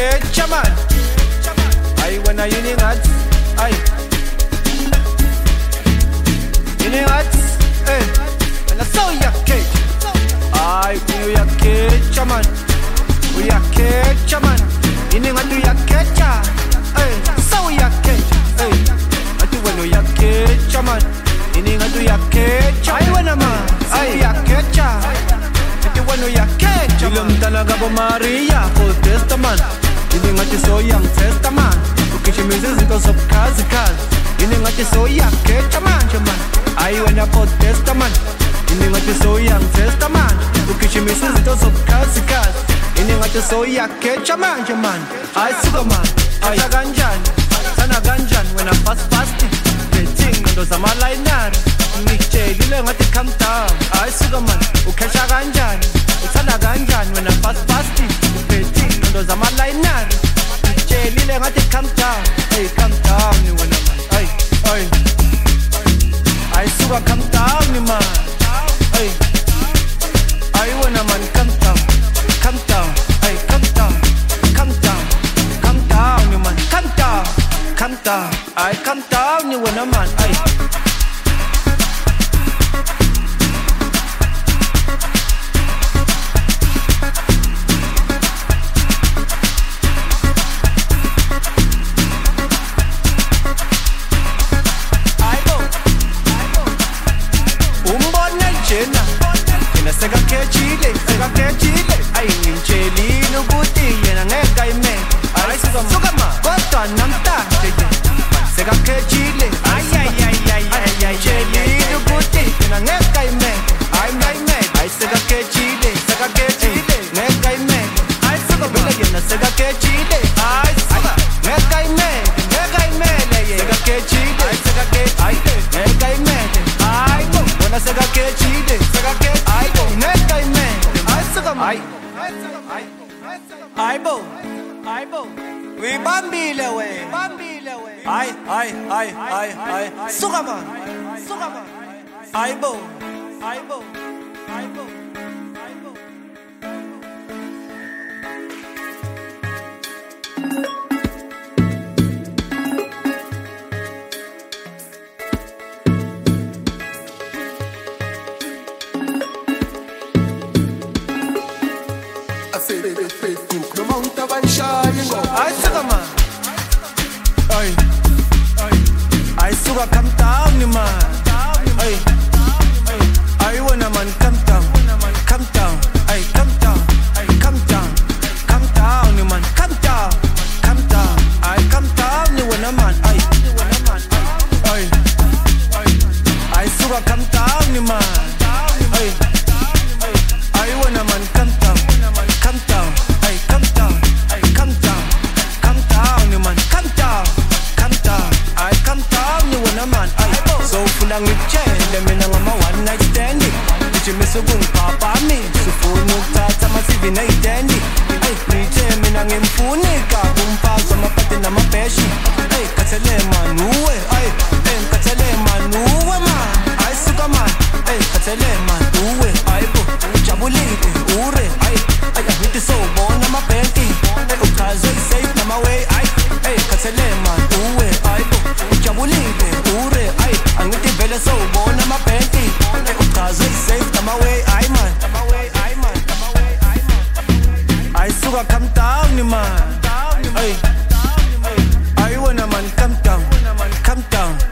uyakecha man. Ay wena yini ngathi ay yini ngathi wena so uyakecha. Ay uyakecha man. Uyakecha man. Yini ngathi uyakecha. So uyakecha. Ati wena uyakecha man. Yini ngathi uyakecha. Ay wena man. Ay uyakecha. When we are catch, I'm gonna go Maria, Old Testament. You know what you so young Testament. Okay, she means because of Kazakan. You know what you so young catch, man. I went up Old Testament. You know what you so young Testament. Okay, she means because of Kazakan. You know what you so young catch, man. I Superman. I Ganjan. Sana Ganjan when I fasting. The thing those are my line now. Niche, you know what you come down. I Superman. Okay, Ganjan. Uthanda kanjani wena fasting uphethe into zamaliner ngitshelile ngathi calm down ni wena man ay suka calm down man ay wena man calm down ay calm down ni man calm down ay calm down ni wena man ay Sega kechile, ay ngimchelile ukuthi yena ngeke ayimele. Ay sukama, kodwa namta jeje. Sega kechile, ay ngimchelile ukuthi yena ngeke ayimele. Ay ngayimele, ay sega kechile, ngeke ayimele. Ay sukama, yena sega kechile, ay suka, ngeke ayimele, sega kechile, ay ngeke ayimele. Ay wona sega kechile, ay Aibo, we bambile we. Ay, Sugama, Aibo. I sugar come down, ni man. I wanna man come down, ay come down, ni man, come down, ay come down, ni wanna man, ay sugar come down, ni man. I wanna man come down, ay come down, ni man, come down, ay come down, ni wanna man, ay so full of ngitshele mina ngama one night stand. Ngijimisa kungipapa mi, sifuna ukuthatha ama-TV nayitendi. Ngithe mina ngimfunika kumfazi amapati namabheshi. Khathele man uwe, ngikhathele man uwe man. Ay suka man, khathele man uwe, ayibo ujabulile ure, ngithi sobona amabhenki. Uchaze safe namaway, khathele man uwe, ayibo ujabulile ure, angithi vele sobona amabhenki. Uchaze safe namaway, man. I suka come down, man. I wanna man come down.